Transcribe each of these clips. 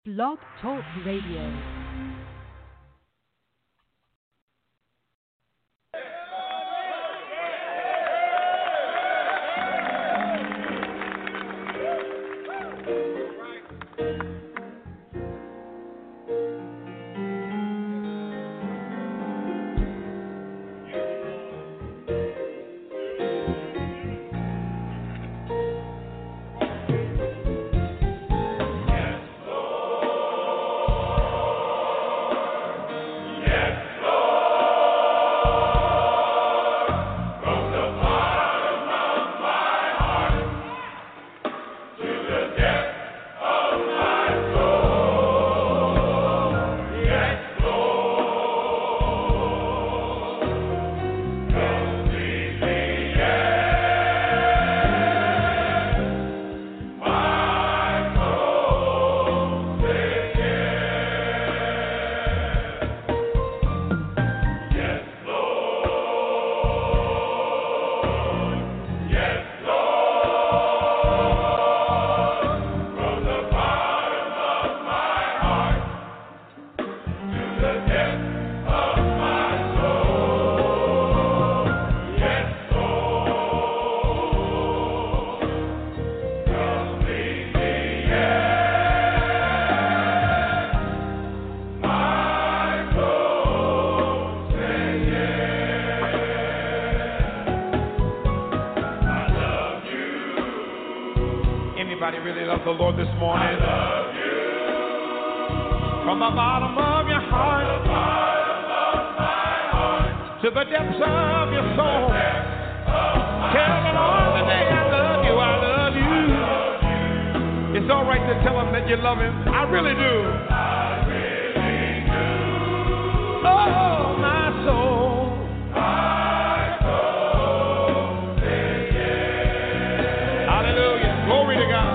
Blog Talk Radio. The Lord this morning. I love you. From the bottom of your heart, to the depths of your soul. Tell the Lord today, I love you, I love you. It's all right to tell him that you love him. I really do. I really do. Oh, my soul. My soul says yes. Hallelujah. Glory to God.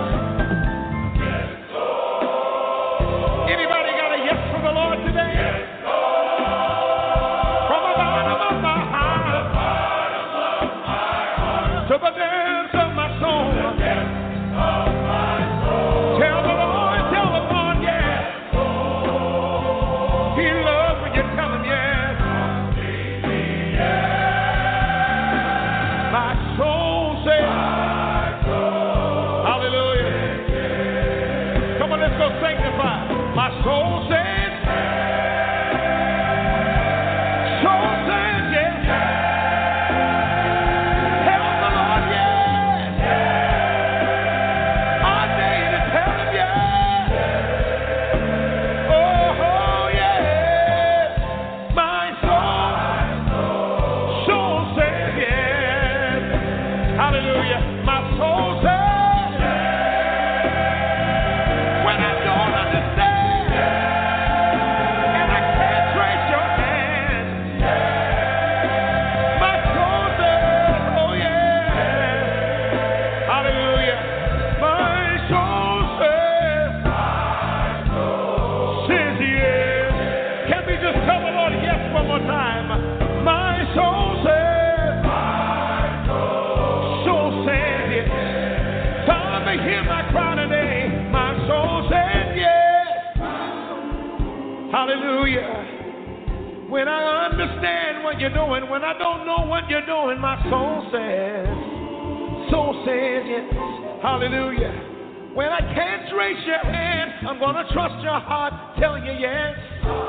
When I understand what you're doing, when I don't know what you're doing, my soul says yes. Hallelujah. When I can't trace your hand, I'm going to trust your heart, tell you yes.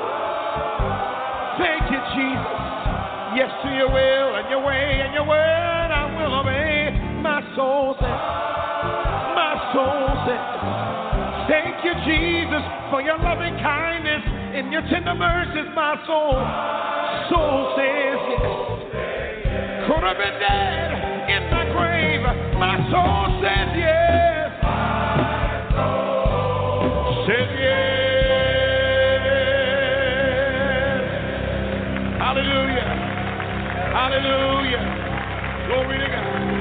Thank you, Jesus. Yes to your will and your way and your word, I will obey. My soul says, thank you, Jesus, for your loving kindness and your tender mercies. My soul says yes. Could have been dead in my grave. My soul says yes. My soul says yes. Hallelujah. Hallelujah. Glory to God.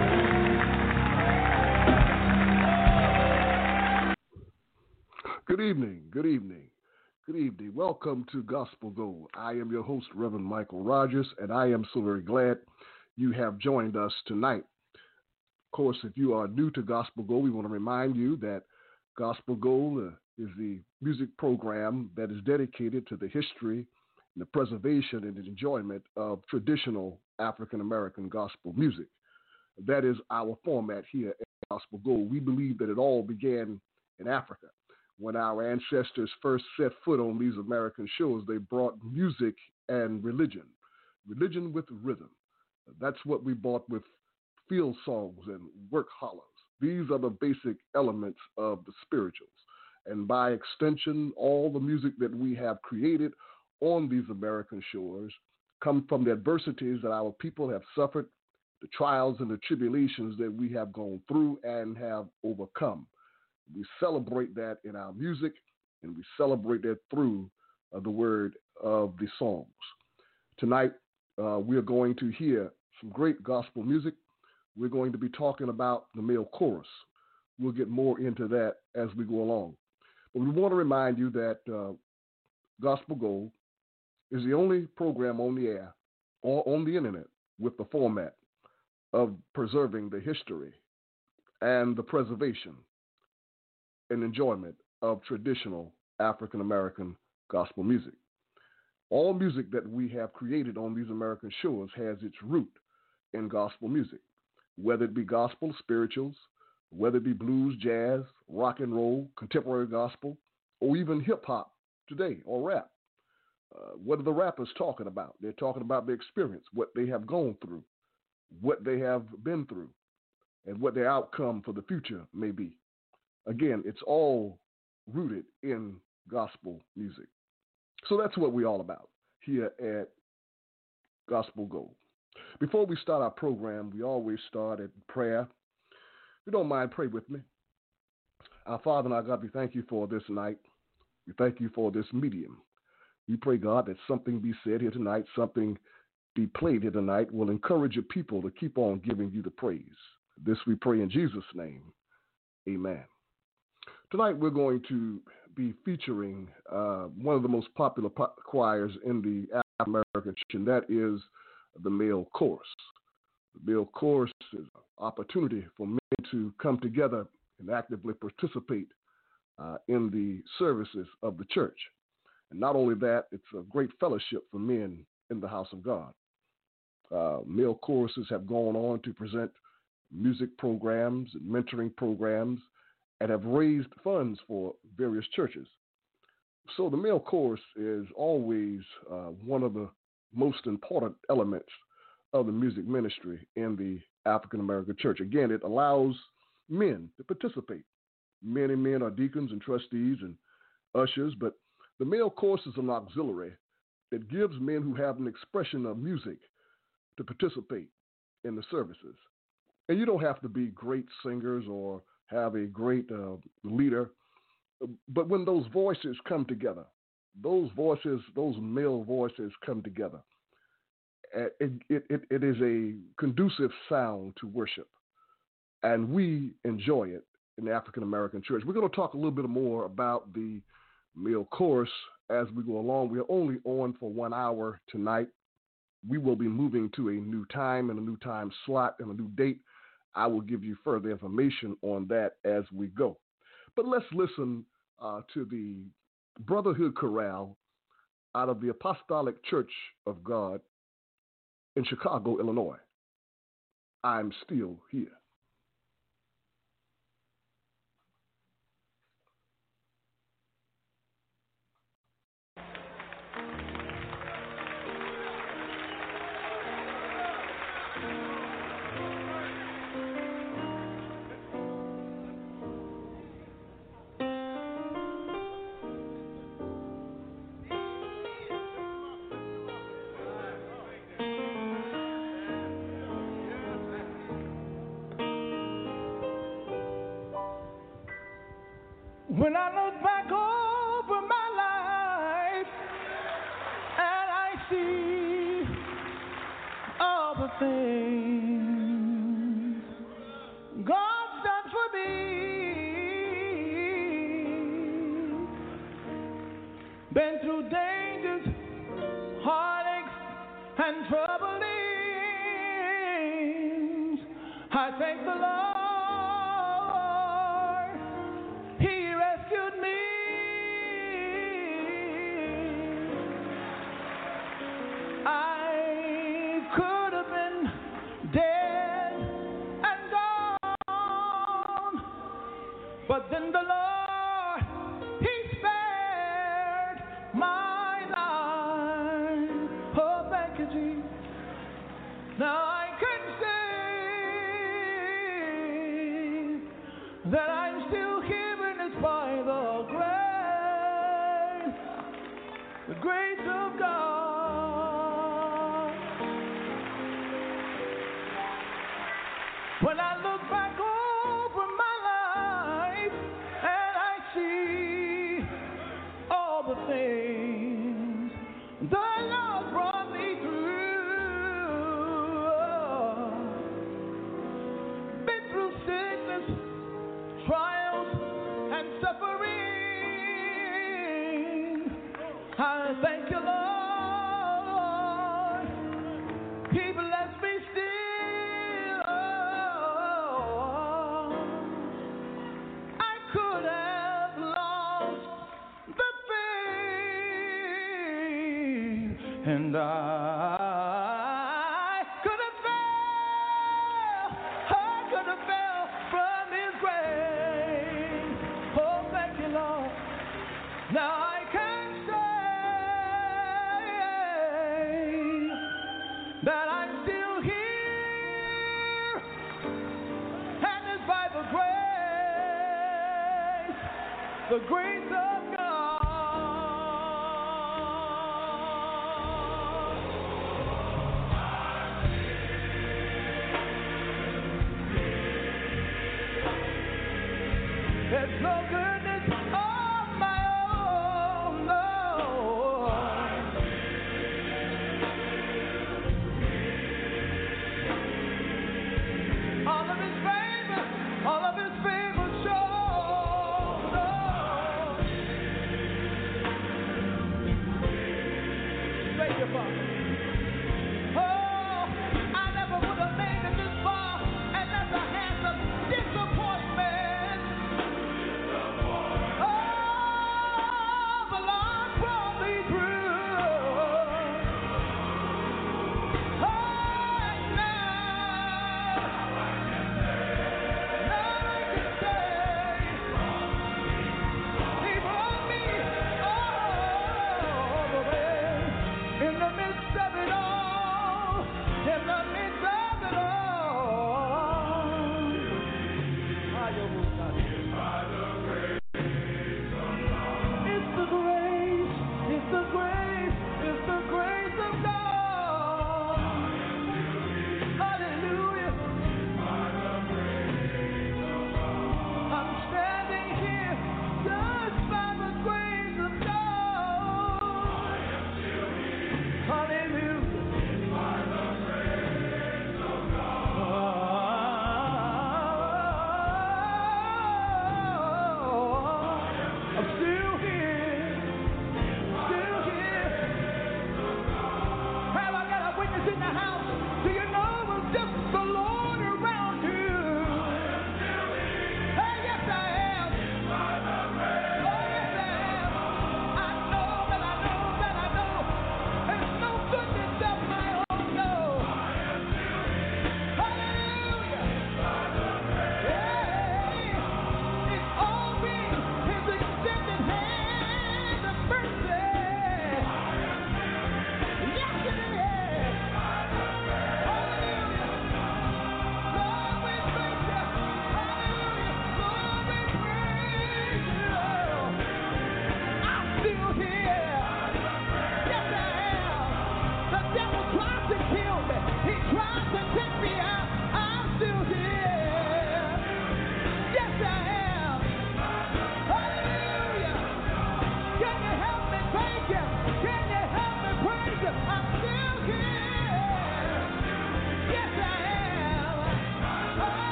Good evening. Good evening. Good evening. Welcome to Gospel Go. I am your host, Reverend Michael Rogers, and I am so very glad you have joined us tonight. Of course, if you are new to Gospel Go, we want to remind you that Gospel Gold is the music program that is dedicated to the history and the preservation and the enjoyment of traditional African American gospel music. That is our format here at Gospel Gold. We believe that it all began in Africa. When our ancestors first set foot on these American shores, they brought music and religion with rhythm. That's what we brought with field songs and work hollows. These are the basic elements of the spirituals. And by extension, all the music that we have created on these American shores come from the adversities that our people have suffered, the trials and the tribulations that we have gone through and have overcome. We celebrate that in our music, and we celebrate that through the word of the songs. Tonight, we are going to hear some great gospel music. We're going to be talking about the male chorus. We'll get more into that as we go along. But we want to remind you that Gospel Gold is the only program on the air or on the internet with the format of preserving the history and the preservation and enjoyment of traditional African American gospel music. All music that we have created on these American shores has its root in gospel music, whether it be gospel, spirituals, whether it be blues, jazz, rock and roll, contemporary gospel, or even hip hop today, or rap. What are the rappers talking about? They're talking about their experience, what they have gone through, what they have been through, and what their outcome for the future may be. Again, it's all rooted in gospel music. So that's what we're all about here at Gospel Gold. Before we start our program, we always start at prayer. If you don't mind, pray with me. Our Father and our God, we thank you for this night. We thank you for this medium. We pray, God, that something be said here tonight, something be played here tonight will encourage your people to keep on giving you the praise. This we pray in Jesus' name. Amen. Tonight we're going to be featuring one of the most popular choirs in the African American church, and that is the male chorus. The male chorus is an opportunity for men to come together and actively participate in the services of the church. And not only that, it's a great fellowship for men in the house of God. Male choruses have gone on to present music programs and mentoring programs and have raised funds for various churches. So the male chorus is always one of the most important elements of the music ministry in the African American church. Again, it allows men to participate. Many men are deacons and trustees and ushers, but the male chorus is an auxiliary that gives men who have an expression of music to participate in the services. And you don't have to be great singers or have a great leader, but when those voices come together, those male voices come together, it is a conducive sound to worship, and we enjoy it in the African American church. We're going to talk a little bit more about the male chorus as we go along. We are only on for 1 hour tonight. We will be moving to a new time and a new time slot and a new date. I will give you further information on that as we go. But let's listen to the Brotherhood Chorale out of the Apostolic Church of God in Chicago, Illinois. I'm Still Here. When I look back over my life and I see all the things God's done for me, been through dangers, heartaches, and troublings, I thank the Lord. He the grace of God. When I look back over my life and I see all the things the Lord brought me through, been through sickness, trials, and suffering, I thank you, Lord. He blessed me still. I could have lost the faith, and I could have fell from His grace. Oh, thank you, Lord. Now I can say that I'm still here, and it's by the grace of God. There's no goodness of my own, no. All of His favor shows. Thank you, Father. Oh, I never would have made it this far, and that's a hands of disappointment. Oh, the Lord brought me through. Oh, and now I can say He brought me all the way in the midst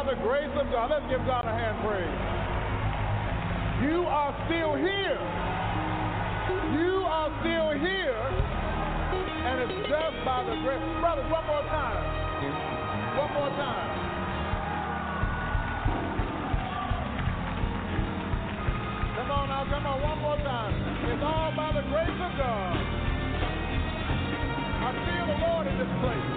the grace of God. Let's give God a hand praise. You are still here. You are still here. And it's just by the grace. Brothers, one more time. One more time. Come on now, come on, one more time. It's all by the grace of God. I feel the Lord in this place.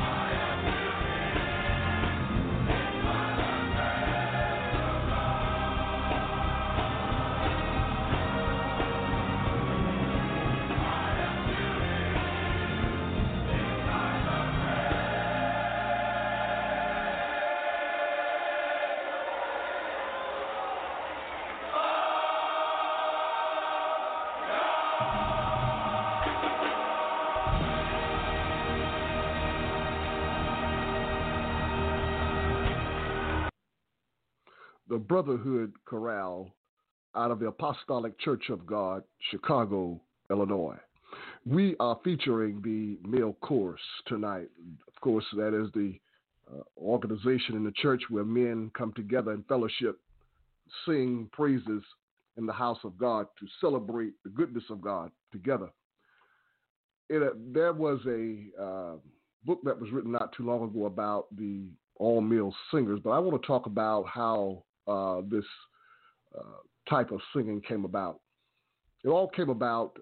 The Brotherhood Chorale out of the Apostolic Church of God, Chicago, Illinois. We are featuring the male chorus tonight. Of course, that is the organization in the church where men come together in fellowship, sing praises in the house of God to celebrate the goodness of God together. There was a book that was written not too long ago about the all-male singers, but I want to talk about how this type of singing came about. It all came about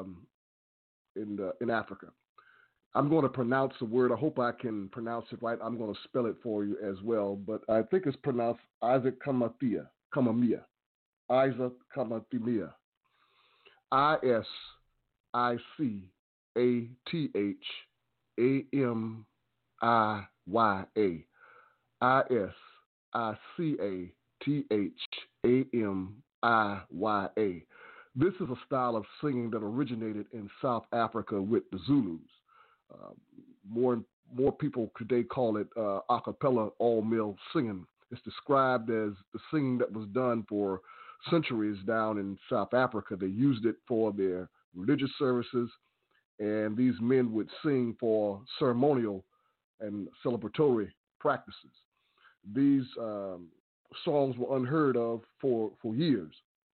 in Africa. I'm going to pronounce the word. I hope I can pronounce it right. I'm going to spell it for you as well, but I think it's pronounced Isaac Kamamia. Isaac Kamamia. ISICATHAMIYA. ISICATHAMIYA. This is a style of singing that originated in South Africa with the Zulus. More people today call it a cappella all-male singing. It's described as the singing that was done for centuries down in South Africa. They used it for their religious services, and these men would sing for ceremonial and celebratory practices. These songs were unheard of for years.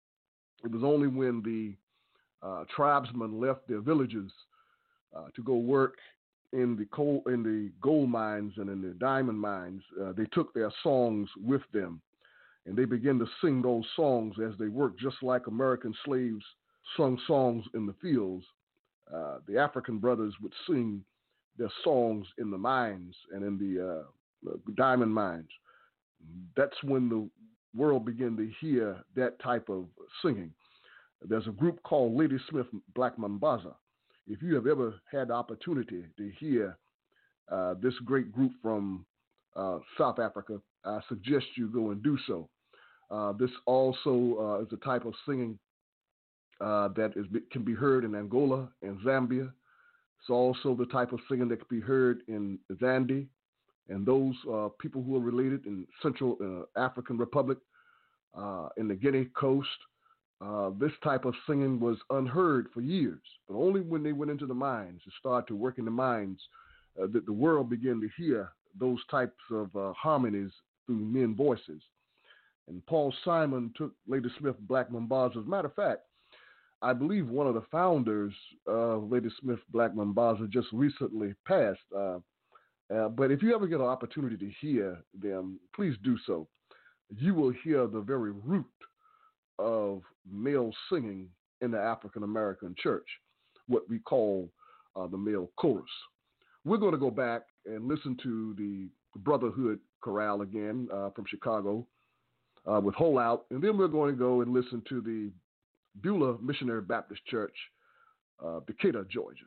It was only when the tribesmen left their villages to go work in the gold mines and in the diamond mines, they took their songs with them, and they began to sing those songs as they worked, just like American slaves sung songs in the fields. The African brothers would sing their songs in the mines and in the diamond mines. That's when the world began to hear that type of singing. There's a group called Ladysmith Black Mambazo. If you have ever had the opportunity to hear this great group from South Africa, I suggest you go and do so. This also is a type of singing that can be heard in Angola and Zambia. It's also the type of singing that can be heard in Zambia and those people who are related in Central African Republic, in the Guinea coast. This type of singing was unheard for years, but only when they went into the mines and started to work in the mines that the world began to hear those types of harmonies through men's voices. And Paul Simon took Ladysmith Black Mambazo. As a matter of fact, I believe one of the founders of Ladysmith Black Mambazo just recently passed. But if you ever get an opportunity to hear them, please do so. You will hear the very root of male singing in the African American church, what we call the male chorus. We're going to go back and listen to the Brotherhood Chorale again from Chicago with Hole Out, and then we're going to go and listen to the Beulah Missionary Baptist Church, Decatur, Georgia.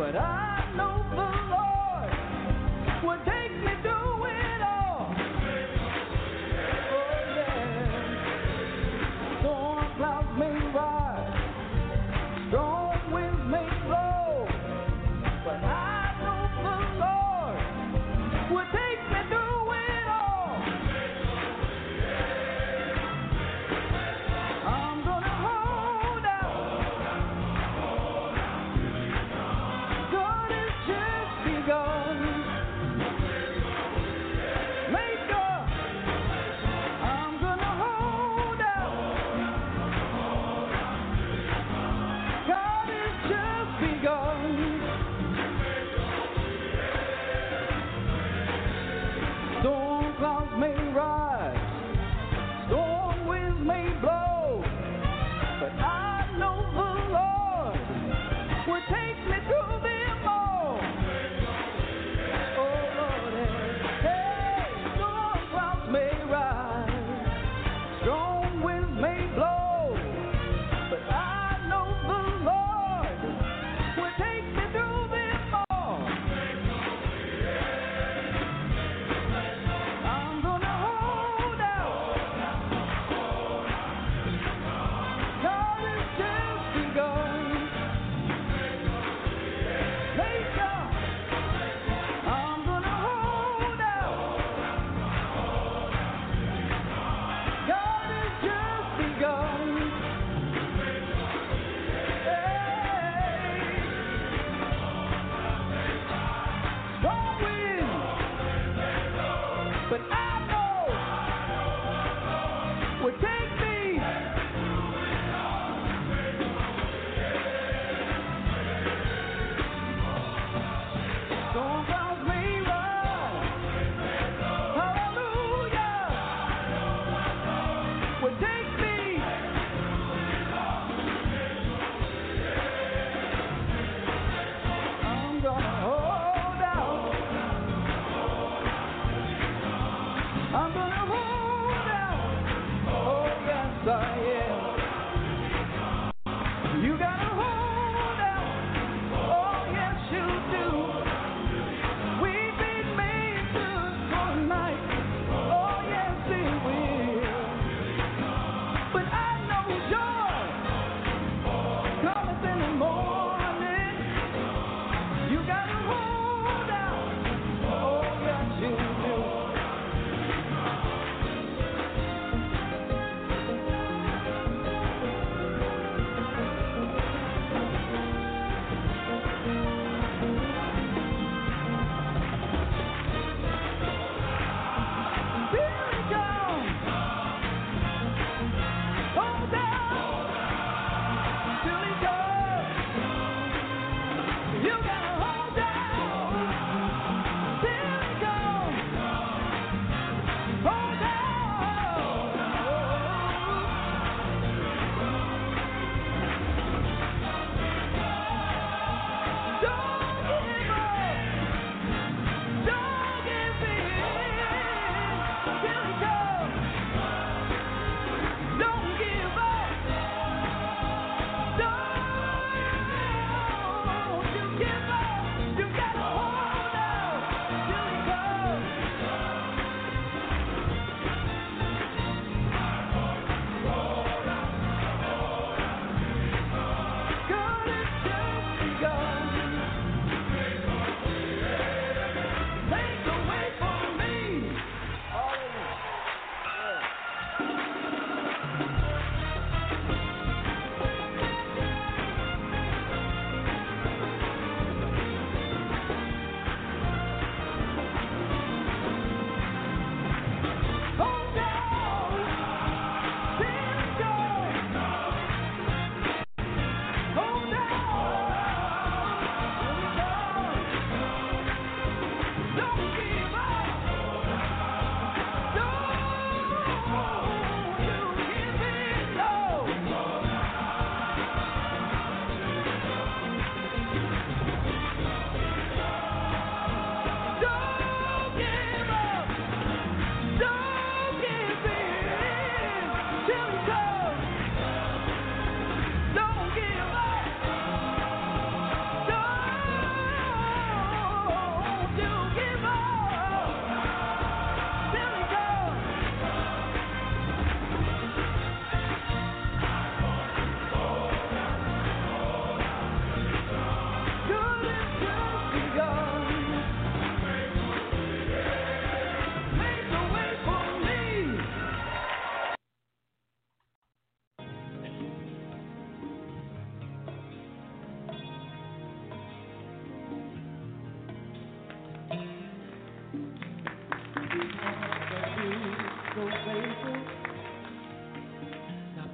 But I know the Lord will take me through it all. Oh yeah. Storm clouds may rise, strong winds may blow, but I know the Lord will take me through it all. I'm gonna hold out. God has just begun. Maker, I'm gonna hold out.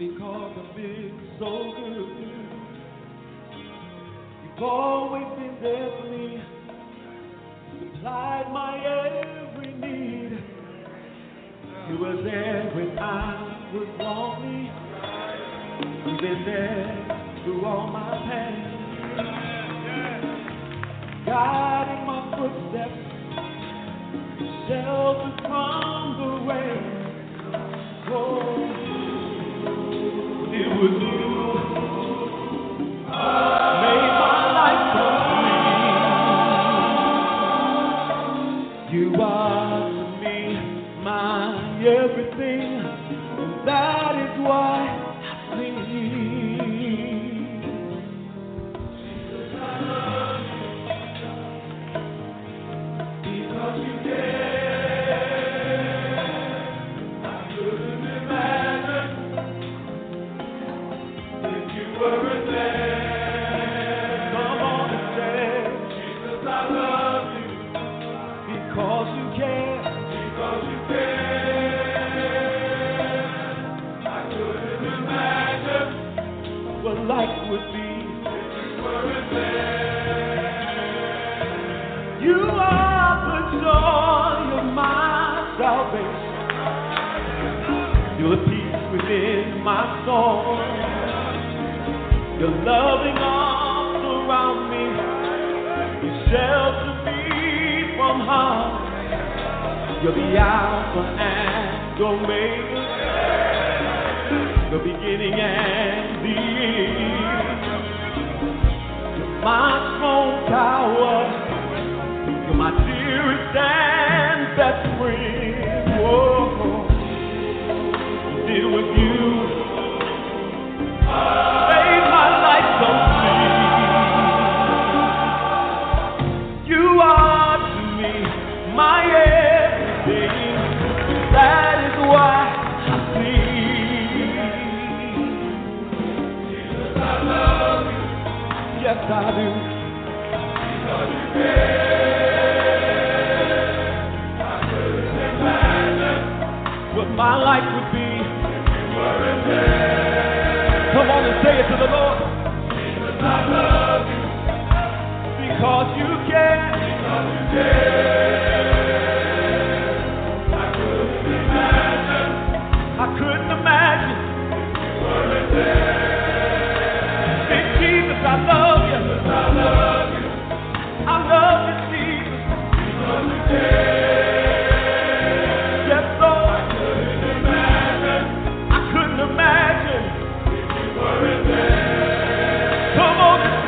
because I've been so good. You've always been there for me, supplied my every need. You were there when I was lonely. You've been there through all my pain, guiding my footsteps, shelter from the rain. Oh, it was you made my life complete. You are to me my everything, and that is why I sing. Jesus, I love you because you care. I couldn't imagine if you weren't there. Come on and say, Jesus, I love you because you care. Because you care. I couldn't imagine what life would be if you weren't there. You are the joy of my salvation. You're the peace within my soul. Your loving arms around me. You shelter me from harm. You're the Alpha and Omega, the beginning and the end. You're my strong tower. You're my dearest and best friend. Whoa. It was you made my life complete. You are to me my everything. That is why I sing. Jesus, I love you. Yes, I do. Because you care. I couldn't imagine what my life would be if you weren't there. Come on and say it to the Lord. Jesus, I love you because you care. Because you care. I couldn't imagine if you weren't there. Say, Jesus, I love you. Jesus, I love you. I love you, Jesus. Because you care. Yes, Lord. I couldn't imagine if you weren't there. Come on.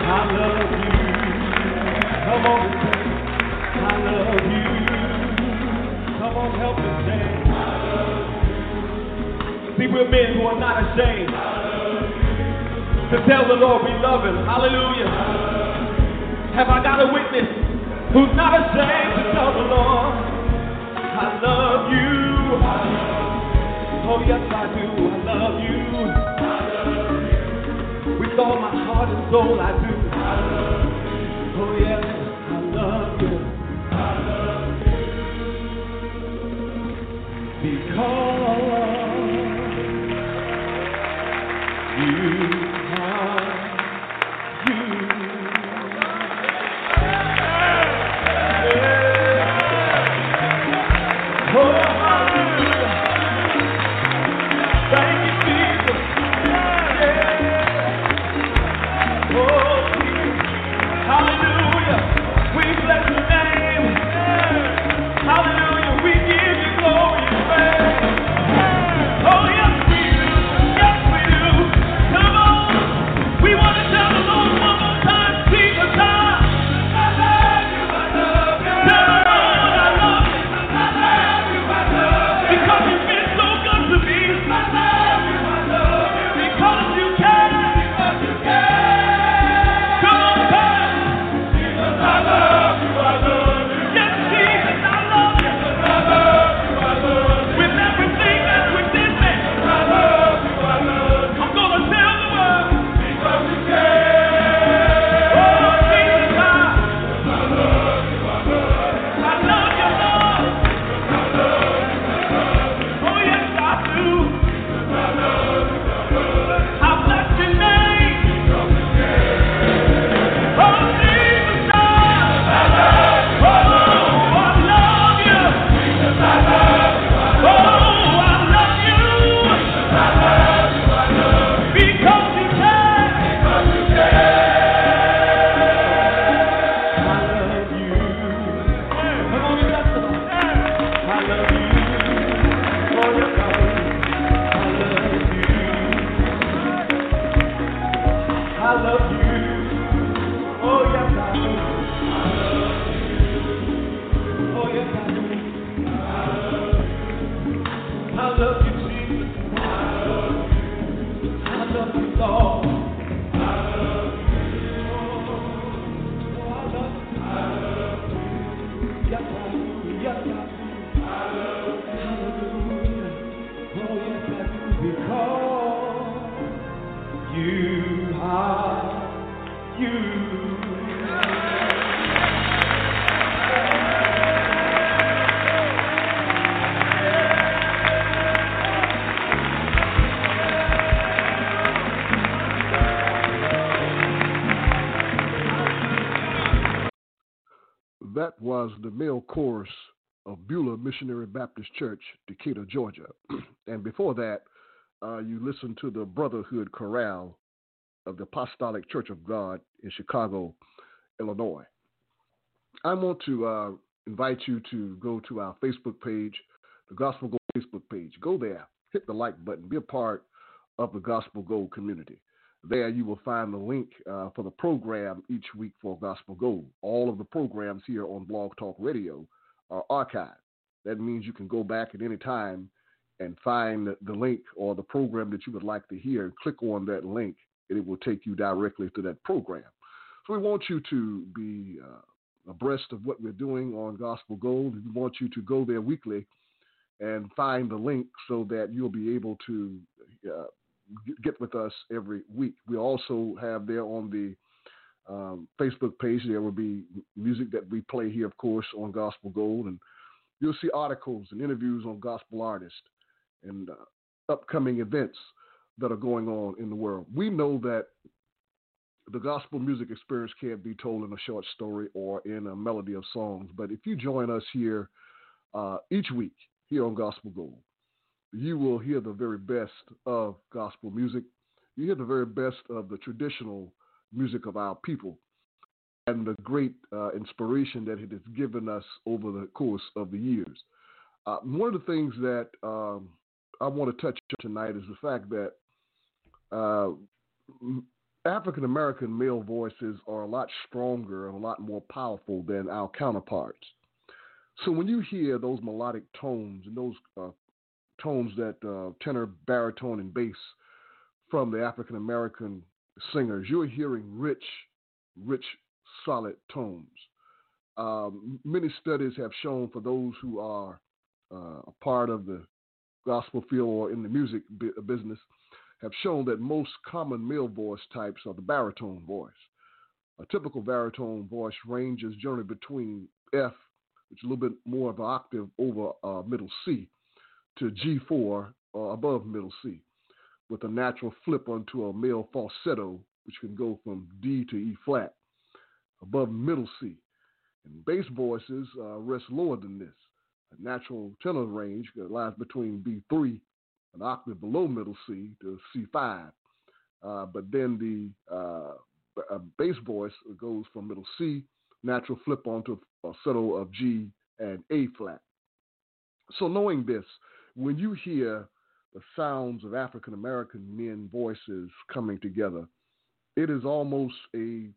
I love you. Come on and say, I love you. Come on, help me say, I love you. See, we're men who are not ashamed to tell the Lord we love him. Hallelujah. Have I got a witness who's not ashamed to tell the Lord, I love you. Oh, yes, I do. I love you. With all my heart and soul, I do. Oh, yes, I love you. Because you are you. Oh, hallelujah. Thank you, Jesus. Yeah. Oh, hallelujah. We bless your name. Hallelujah. We give you glory and praise. Oh, yes, we do. Yes, we do. Come on. We want to tell the Lord one more time. Jesus, I love you. I love you. Tell the Lord I love you. I love you. I love you. Because you've been so good to me. I love you. I love you. Because you care. Because you care. Come on, God. Jesus, I love you. I love you. Yes, Jesus, I love you. I love you. I love you. With everything that's within me. I love you. I love you. I'm going to tell the world. Because you care. Oh, Jesus, I love you. I love you, Lord. I love you. Oh, yes, I do. I love you. I bless your name. Oh, Jesus, I love you. Oh, I love you. Jesus, I love you. Oh, I love you. Jesus, I love you. I love you. Because you care. Because you care. I love you. Come on and testify. I love you. Oh, yes, I do. I love you. I love you. Oh, yes, I do. Oh, yes, I do. I love you, Jesus. I love you, Lord. Oh, I love you. Yes, I do. Yes, I do. Hallelujah. Oh, yes, I do. Because you are you. That was the male chorus of Beulah Missionary Baptist Church, Decatur, Georgia. And before that, you listened to the Brotherhood Chorale of the Apostolic Church of God in Chicago, Illinois. I want to invite you to go to our Facebook page, the Gospel Gold Facebook page. Go there, hit the like button, be a part of the Gospel Gold community. There you will find the link for the program each week for Gospel Gold. All of the programs here on Blog Talk Radio are archived. That means you can go back at any time and find the link or the program that you would like to hear and click on that link, and it will take you directly to that program. So we want you to be abreast of what we're doing on Gospel Gold. We want you to go there weekly and find the link so that you'll be able to get with us every week. We also have there on the Facebook page, there will be music that we play here, of course, on Gospel Gold, and you'll see articles and interviews on gospel artists and upcoming events that are going on in the world. We know that the gospel music experience can't be told in a short story or in a melody of songs, but if you join us here each week here on Gospel Gold, you will hear the very best of gospel music. You hear the very best of the traditional music of our people and the great inspiration that it has given us over the course of the years. One of the things that I want to touch on tonight is the fact that African American male voices are a lot stronger and a lot more powerful than our counterparts. So when you hear those melodic tones and those tones that tenor, baritone, and bass from the African American singers, you're hearing rich, solid tones. Many studies have shown for those who are a part of the gospel field or in the music business have shown that most common male voice types are the baritone voice. A typical baritone voice ranges generally between F, which is a little bit more of an octave over middle C, to G4 or above middle C, with a natural flip onto a male falsetto, which can go from D to E flat, above middle C. And bass voices rest lower than this. A natural tenor range lies between B3, an octave below middle C, to C5. But then the bass voice goes from middle C, natural flip onto a falsetto of G and A flat. So knowing this, when you hear the sounds of African American men voices coming together, it is almost a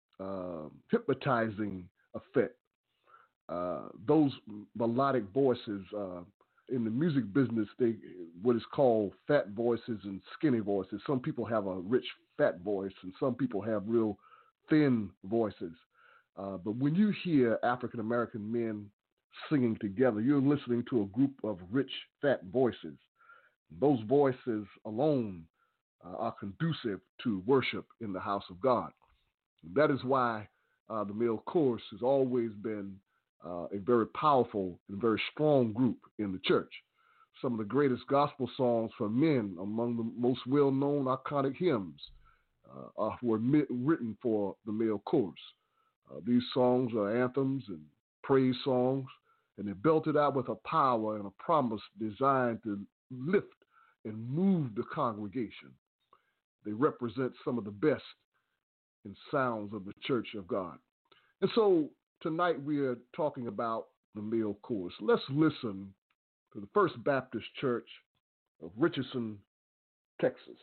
hypnotizing effect. Those melodic voices in the music business, what is called fat voices and skinny voices. Some people have a rich fat voice, and some people have real thin voices. But when you hear African American men singing together, you're listening to a group of rich fat voices. Those voices alone are conducive to worship in the house of God. That is why the male chorus has always been a very powerful and very strong group in the church. Some of the greatest gospel songs for men, among the most well-known iconic hymns, were written for the male chorus. These songs are anthems and praise songs, and they're belted out with a power and a promise designed to lift and move the congregation. They represent some of the best in sounds of the church of God. And so tonight we are talking about the male chorus. Let's listen to the First Baptist Church of Richardson, Texas.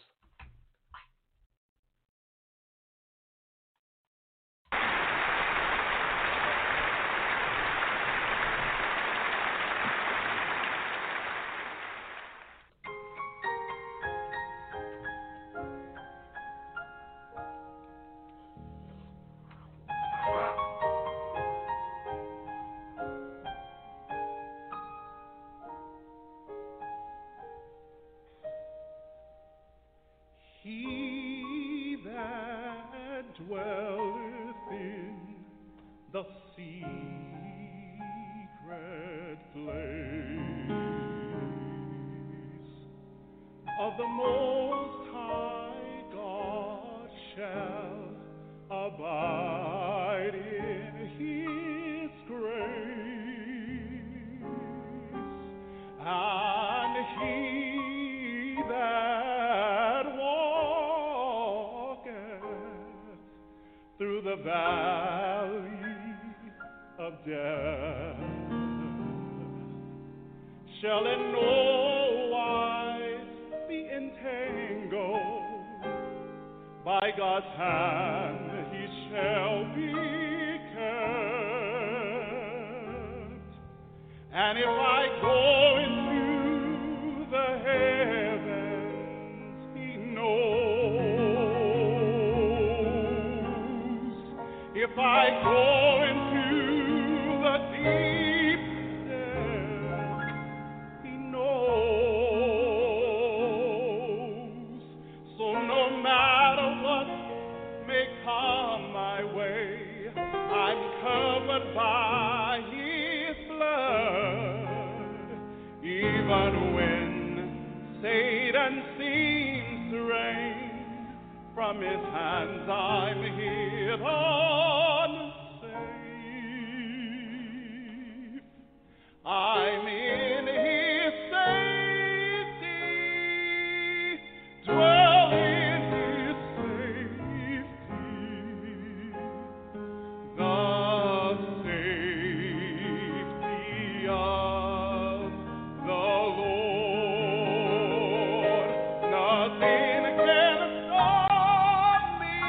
He that dwelleth in the secret place of the Most High God shall abide in His grace, and he that walketh through the valley of death shall in no wise be entangled. By God's hand he shall be kept. And if I go into the heavens, he knows. If I go into the deep depths, he knows. So no matter what may come my way, I'm covered by his blood. Even when Satan seems to reign, from his hands I'm hid unsafe. I'm in his safety, dwell in his safety. The safety of the Lord. Nothing can stop me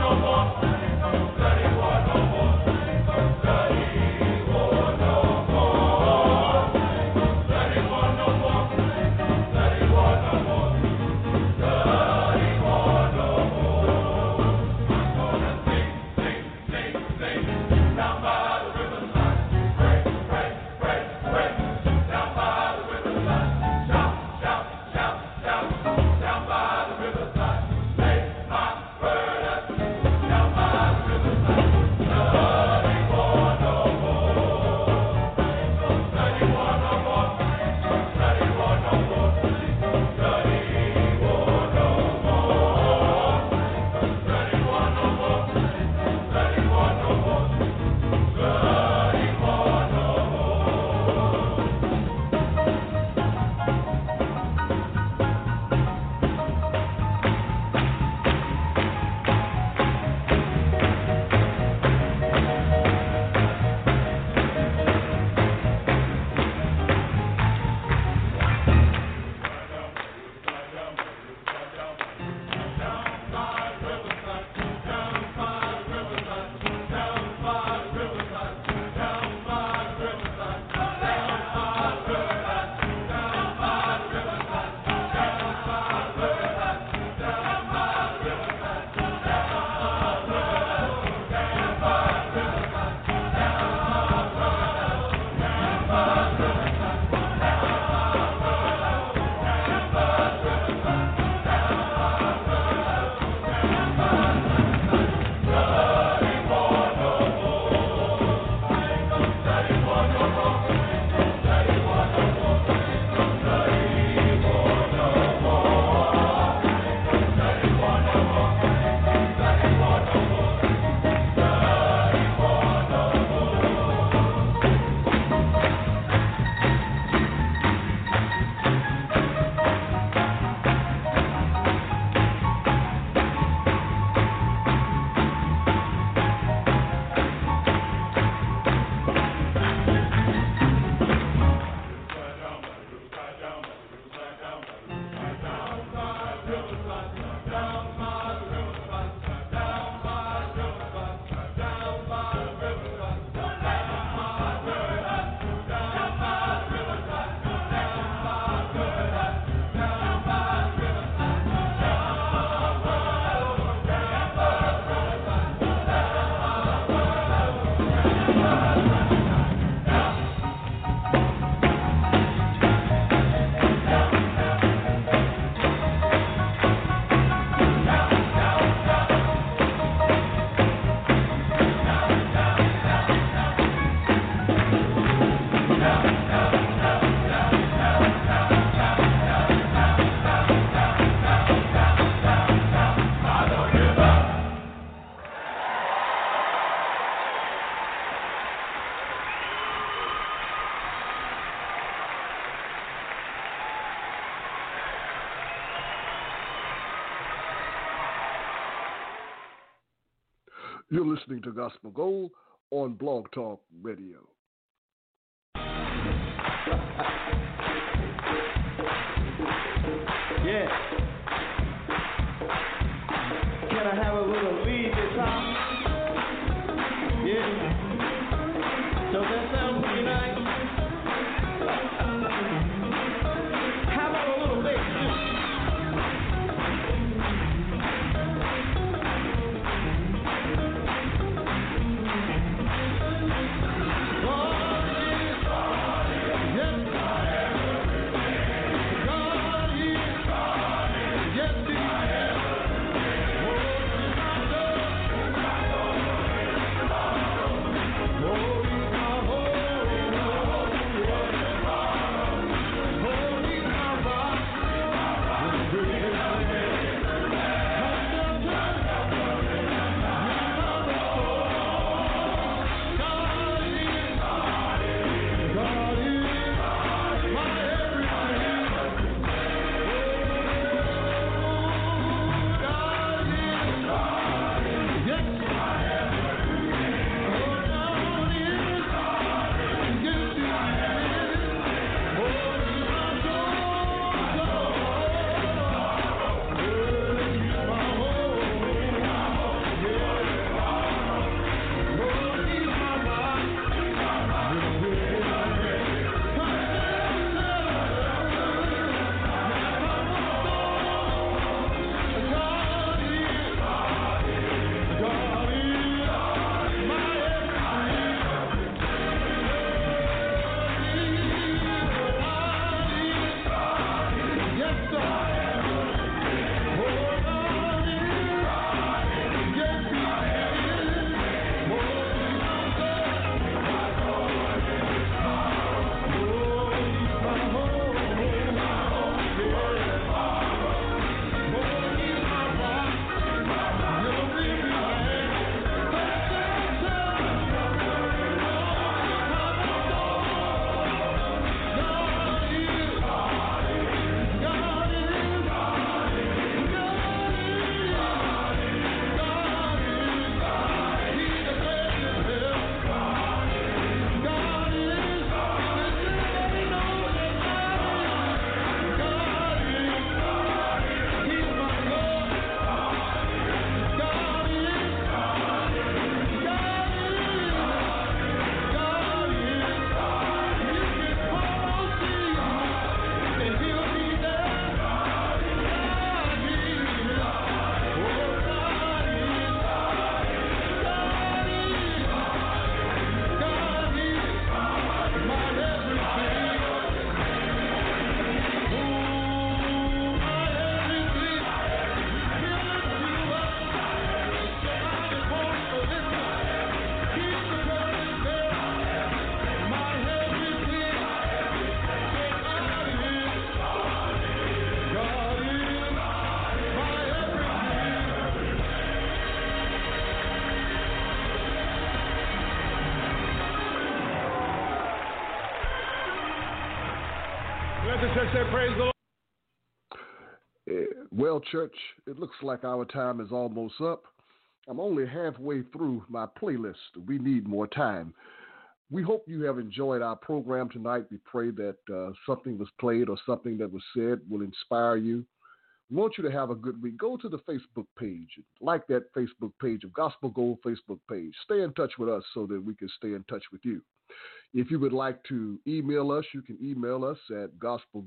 You're listening to Gospel Gold on Blog Talk Radio. Yeah. Can I have a little lead this time? Yeah. Does that sound pretty nice? How about a little bass too? Let the church say praise the Lord. Well, church, it looks like our time is almost up. I'm only halfway through my playlist. We need more time. We hope you have enjoyed our program tonight. We pray that something was played or something that was said will inspire you. We want you to have a good week. Go to the Facebook page. Like that Facebook page of Gospel Gold Facebook page. Stay in touch with us so that we can stay in touch with you. If you would like to email us, you can email us at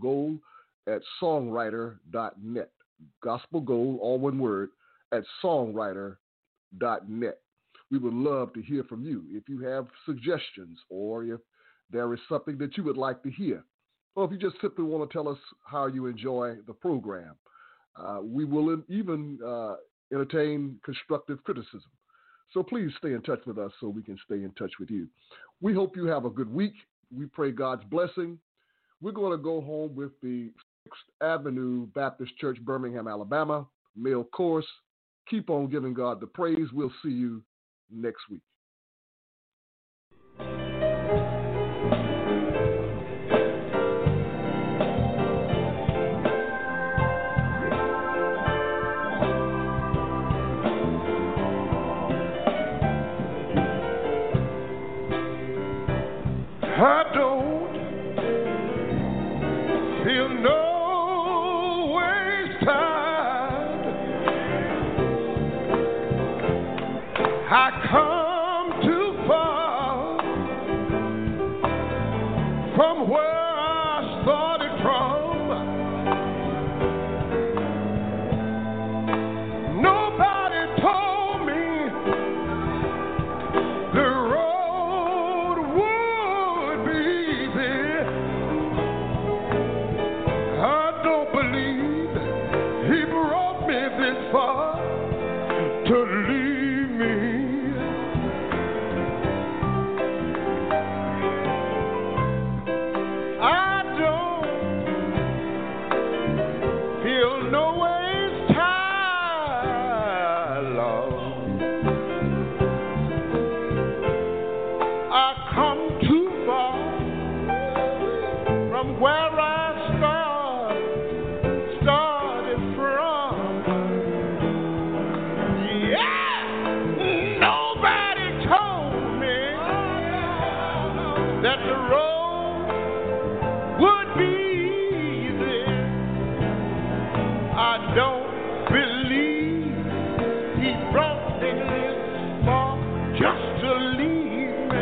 gospelgold@songwriter.net. Gospel Gold, all one word, at songwriter.net. We would love to hear from you. If you have suggestions or if there is something that you would like to hear, or if you just simply want to tell us how you enjoy the program, we will even entertain constructive criticism. So please stay in touch with us so we can stay in touch with you. We hope you have a good week. We pray God's blessing. We're going to go home with the 6th Avenue Baptist Church, Birmingham, Alabama, male chorus. Keep on giving God the praise. We'll see you next week. I don't feel no waste time. I come too far from where I started from. Nobody told me the road would be easy. I don't believe he brought me this far to leave me. I don't feel no waste time, Lord. I come too far from where I started from. Yeah, nobody told me that the road would be easy. I don't believe he brought me this far just to leave me.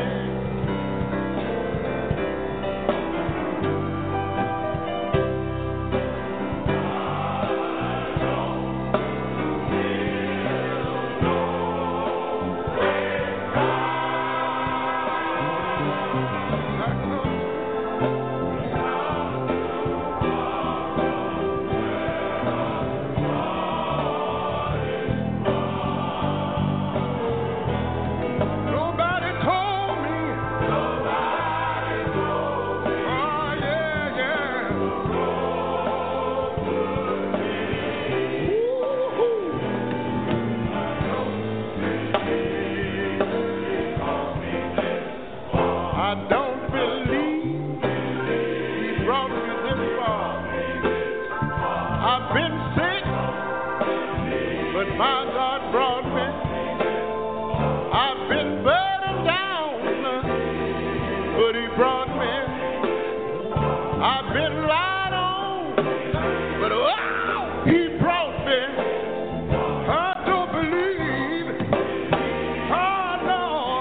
Nobody told me. Oh, yeah, yeah. I don't believe he brought me this far. I've been sick, but my God brought me. I've been burdened down, but he brought me. I've been lied on, but wow, he brought me. I don't believe. Oh no,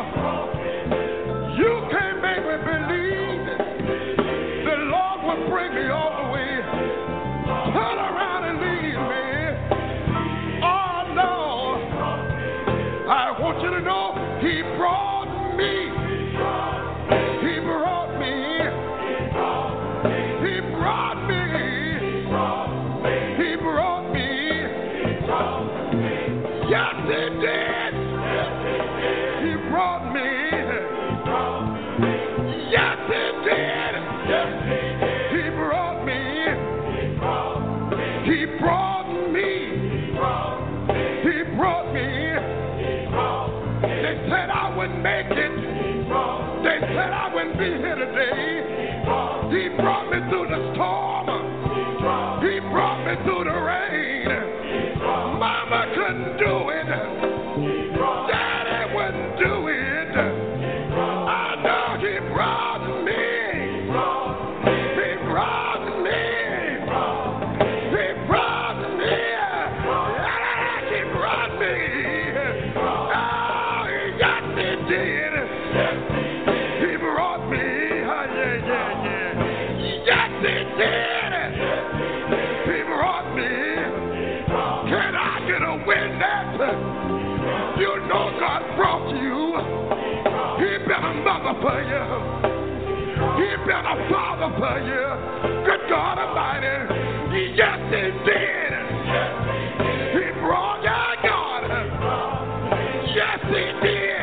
you can't make me believe the Lord will bring me all the way. Turn around and leave me. Oh no, I want you to know he brought me. He brought me. He brought me. He brought me. Yes, he did. He brought me. Yes, he did. He brought me. He brought me. He brought me. They said I wouldn't make it. They said I wouldn't be here today. He brought me through the storm. He brought me through the rain. Mama couldn't do it. Daddy wouldn't do it. I know he brought me. He brought me. He brought me. He brought me. Oh, yes, he did. He brought me. Yes, he did. He brought me. Can I get a witness? You know God brought you. He been a mother for you. He been a father for you. Good God Almighty. Yes, he did. He brought you, God. Yes, he did.